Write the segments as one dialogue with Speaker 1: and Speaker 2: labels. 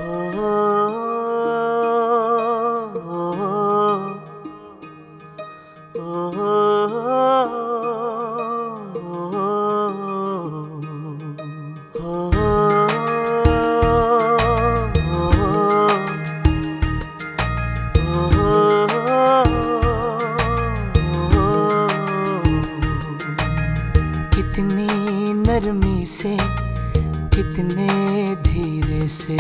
Speaker 1: कितनी नरमी से, कितने धीरे से,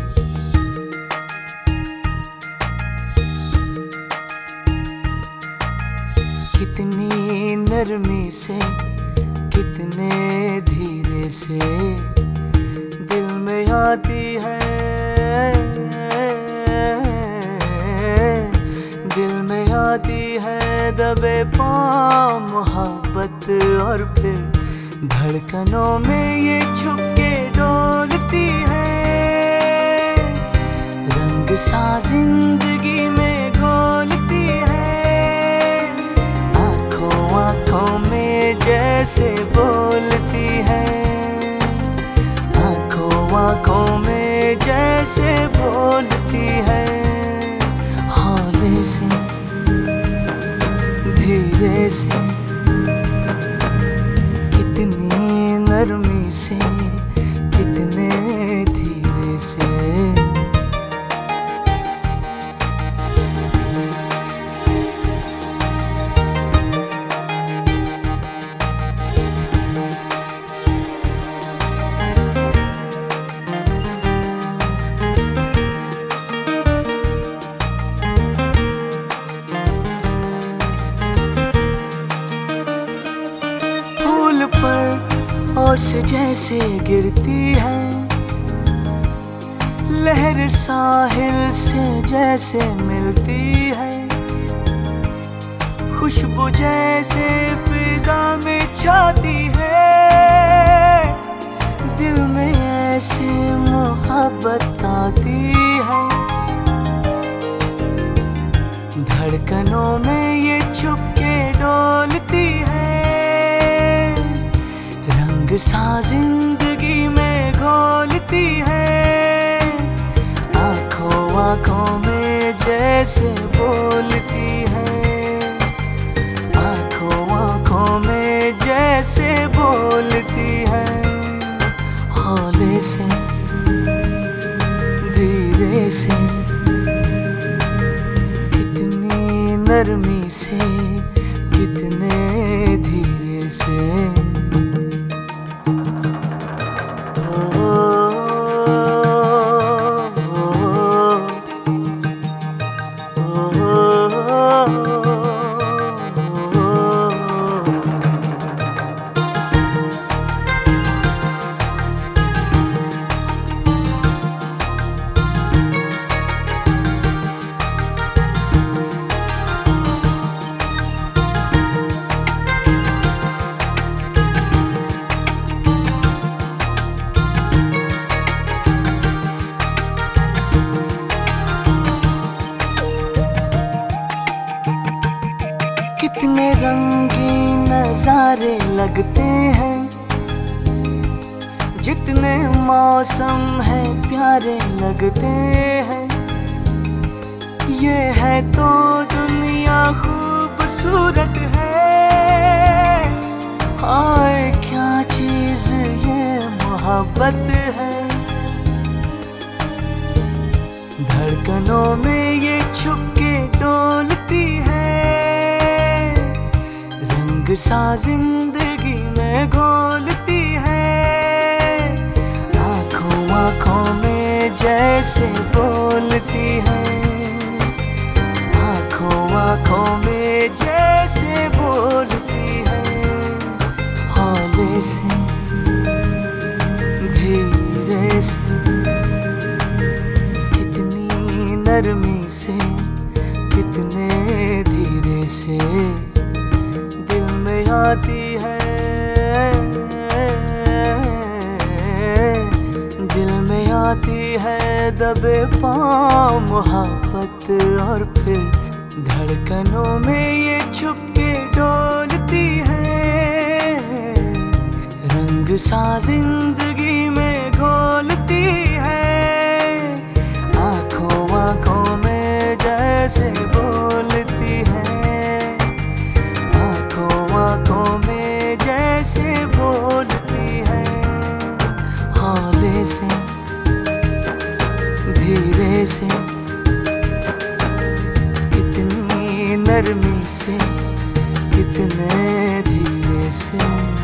Speaker 1: कितनी नरमी से, कितने धीरे से दिल में आती है, दिल में आती है दबे पाँव मोहब्बत। और फिर धड़कनों में ये छुप के डोलती है, रंग सा जिंदगी में घोलती है, आंखों आंखों में जैसे बोलती है, आंखों आंखों में जैसे बोलती है, हौले से धीरे से, कितनी नरमी से, कितने धीरे से। पर ओस जैसे गिरती है, लहर साहिल से जैसे मिलती है, खुशबू जैसे फिजा में छाती है, दिल में ऐसे मोहब्बत आती है, धड़कनों में ये छुप के डोलती है, रंग सा जिंदगी में घोलती है, आंखों आंखों में जैसे बोलती है, आंखों आंखों में जैसे बोलती है, हौले से धीरे से, कितनी नरमी से, कितने धीरे से। कितने रंगीन नजारे लगते हैं, जितने मौसम है प्यारे लगते हैं, ये है तो दुनिया खूबसूरत है, हाय क्या चीज ये मोहब्बत है, धड़कनों में ये छुप के डोलती है, रंग सा जिंदगी में घोलती है, आंखों आंखों में जैसे बोलती है, आंखों आंखों में जैसे बोलती है, हौले से धीरे से, कितनी नरमी से, कितने धीरे से दिल में आती है, दिल में आती है दबे पाँव मोहब्बत। और फिर धड़कनों में ये छुप के डोलती है, रंग सा जिंदगी में घोलती है, नरमी से, कितने धीरे से।